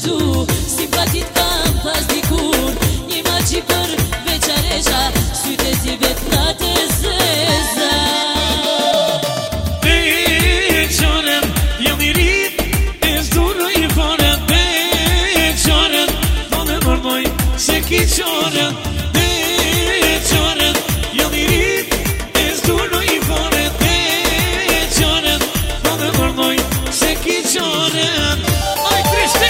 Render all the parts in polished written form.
tu simpatit kam pas dikur. Një maçi për veçaresha, sytë si vetnate zeza. Beqarem, jam i rit, e s'durë i fare. Beqarem, do me mërnoj se ki qarem. Beqarem, jam i rit, e s'durë i fare. Beqarem, do me mërnoj se ki qarem. Aj, Krishti!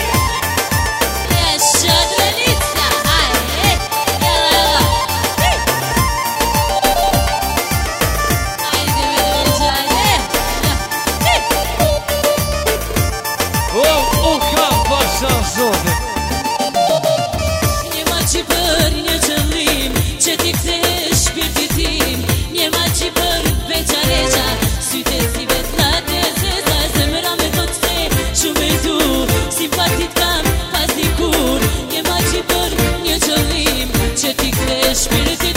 Një maçi për një qëllim, që t'i kthesh shpirtit tim. Një maçi për veçaresha, sytë si vetnate zeza. Zemra me thot se shumë e du, simpatit kam pas dikur. Një maçi për një qëllim, që t'i kthesh shpirtit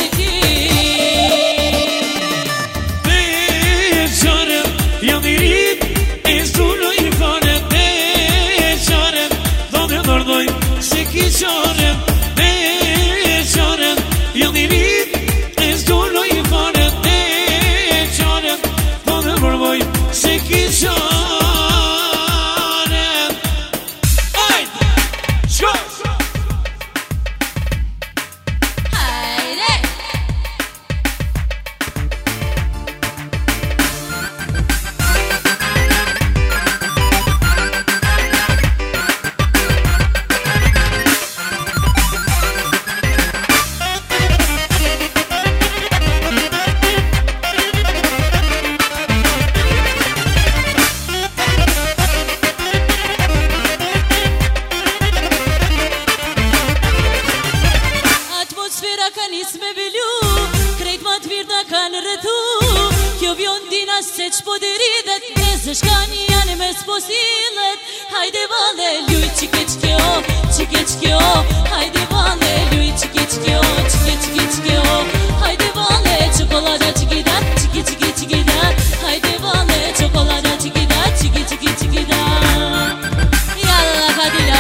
tim. Beqarem, jam i rit, e s'durë i fare. Beqarem, do me mërnoj se ki qarem. Beqarem, jam i rit, e s'durë i fare. Beqarem, do me mërnoj se ki qarem. Ajde, shko! Hajde! Atmosfera ka nis me velu, krejt ma t'virda kanë rëthu. Kjo bjondina se qpo deridet, neze shkani janë me s'posilet. Hajde vale, luj qike qkjo, qike qkjo. Hajde vale, luj qike qkjo, qike qike qkjo. Hajde vale, qokolada qikida, qike qike qikida. Hajde vale, qokolada qikida, qike qike qikida. Yalla Fadila,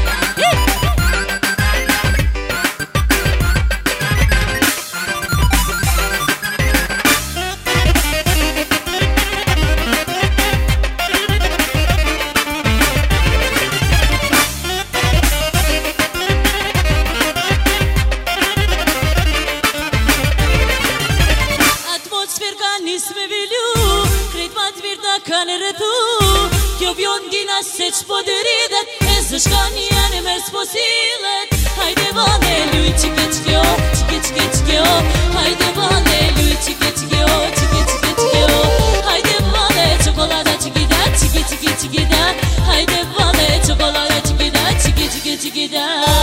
Atmosfer ka nis me velu, krejt ma t'virda kanë rëthu. Kjo bjondina se qpo deridet, e zë shkani janë me s'posilet. Hajde vale, luj qike qkjo, qike qike qkjo. Hajde vale, luj qike qkjo, qike qike qkjo. Hajde vale, qokolada qikida, qike qike qikida. Hajde vale, qokolada qikida, qike qike qikida.